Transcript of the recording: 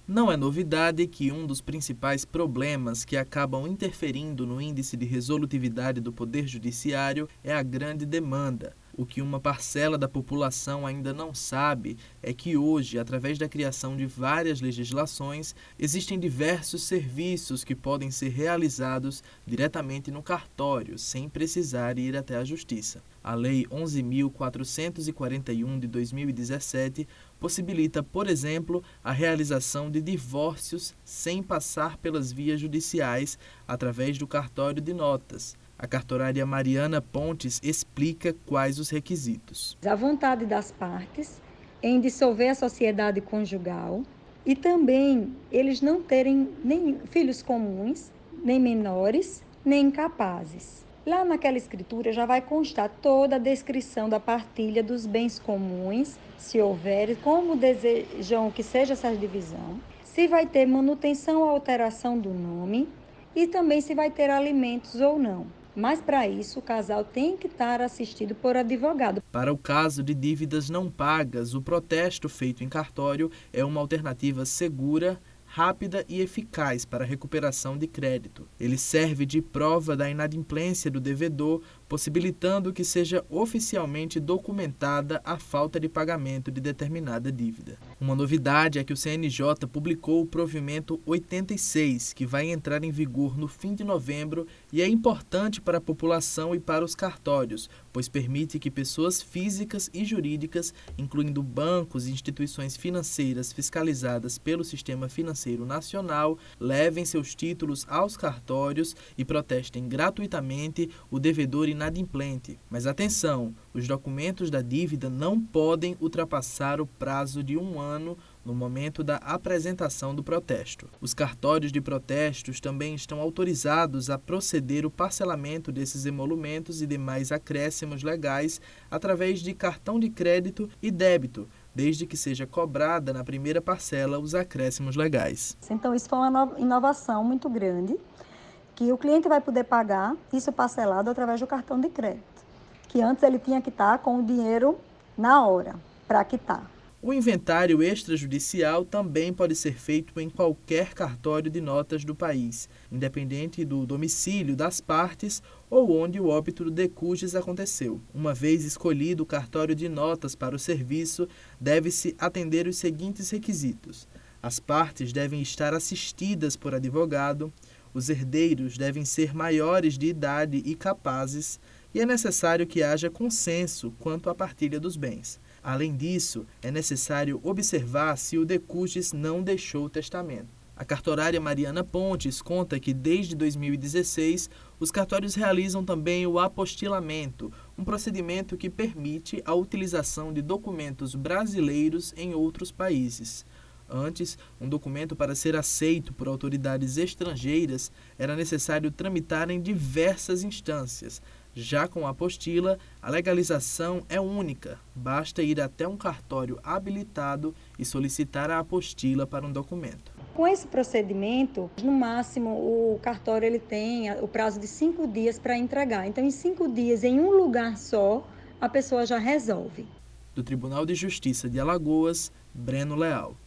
Não é novidade que um dos principais problemas que acabam interferindo no índice de resolutividade do Poder Judiciário é a grande demanda. O que uma parcela da população ainda não sabe é que hoje, através da criação de várias legislações, existem diversos serviços que podem ser realizados diretamente no cartório, sem precisar ir até a Justiça. A Lei 11.441 de 2017 possibilita, por exemplo, a realização de divórcios sem passar pelas vias judiciais através do cartório de notas. A cartorária Mariana Pontes explica quais os requisitos. A vontade das partes em dissolver a sociedade conjugal e também eles não terem nem filhos comuns, nem menores, nem incapazes. Lá naquela escritura já vai constar toda a descrição da partilha dos bens comuns, se houver, como desejam que seja essa divisão, se vai ter manutenção ou alteração do nome e também se vai ter alimentos ou não. Mas para isso o casal tem que estar assistido por advogado. Para o caso de dívidas não pagas, o protesto feito em cartório é uma alternativa segura, rápida e eficaz para a recuperação de crédito. Ele serve de prova da inadimplência do devedor, possibilitando que seja oficialmente documentada a falta de pagamento de determinada dívida. Uma novidade é que o CNJ publicou o provimento 86, que vai entrar em vigor no fim de novembro e é importante para a população e para os cartórios, pois permite que pessoas físicas e jurídicas, incluindo bancos e instituições financeiras fiscalizadas pelo Sistema Financeiro Nacional, levem seus títulos aos cartórios e protestem gratuitamente o devedor inadimplente. Mas atenção, os documentos da dívida não podem ultrapassar o prazo de 1 ano no momento da apresentação do protesto. Os cartórios de protestos também estão autorizados a proceder o parcelamento desses emolumentos e demais acréscimos legais através de cartão de crédito e débito, desde que seja cobrada na primeira parcela os acréscimos legais. Então isso foi uma inovação muito grande, que o cliente vai poder pagar isso parcelado através do cartão de crédito, que antes ele tinha que estar com o dinheiro na hora para quitar. O inventário extrajudicial também pode ser feito em qualquer cartório de notas do país, independente do domicílio das partes ou onde o óbito de cujus aconteceu. Uma vez escolhido o cartório de notas para o serviço, deve-se atender os seguintes requisitos. As partes devem estar assistidas por advogado, os herdeiros devem ser maiores de idade e capazes, e é necessário que haja consenso quanto à partilha dos bens. Além disso, é necessário observar se o de cujus não deixou testamento. A cartorária Mariana Pontes conta que, desde 2016, os cartórios realizam também o apostilamento, um procedimento que permite a utilização de documentos brasileiros em outros países. Antes, um documento para ser aceito por autoridades estrangeiras era necessário tramitar em diversas instâncias. Já com a apostila, a legalização é única. Basta ir até um cartório habilitado e solicitar a apostila para um documento. Com esse procedimento, no máximo, o cartório ele tem o prazo de 5 dias para entregar. Então, em 5 dias, em um lugar só, a pessoa já resolve. Do Tribunal de Justiça de Alagoas, Breno Leal.